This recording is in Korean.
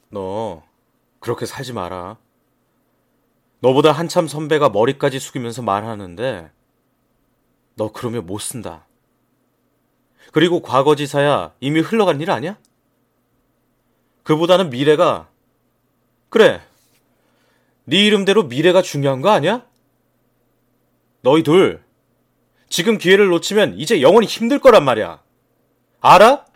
너 그렇게 살지 마라. 너보다 한참 선배가 머리까지 숙이면서 말하는데 너 그러면 못 쓴다. 그리고 과거지사야 이미 흘러간 일 아니야? 그보다는 미래가, 그래, 네 이름대로 미래가 중요한 거 아니야? 너희 둘 지금 기회를 놓치면 이제 영원히 힘들 거란 말이야. 알아?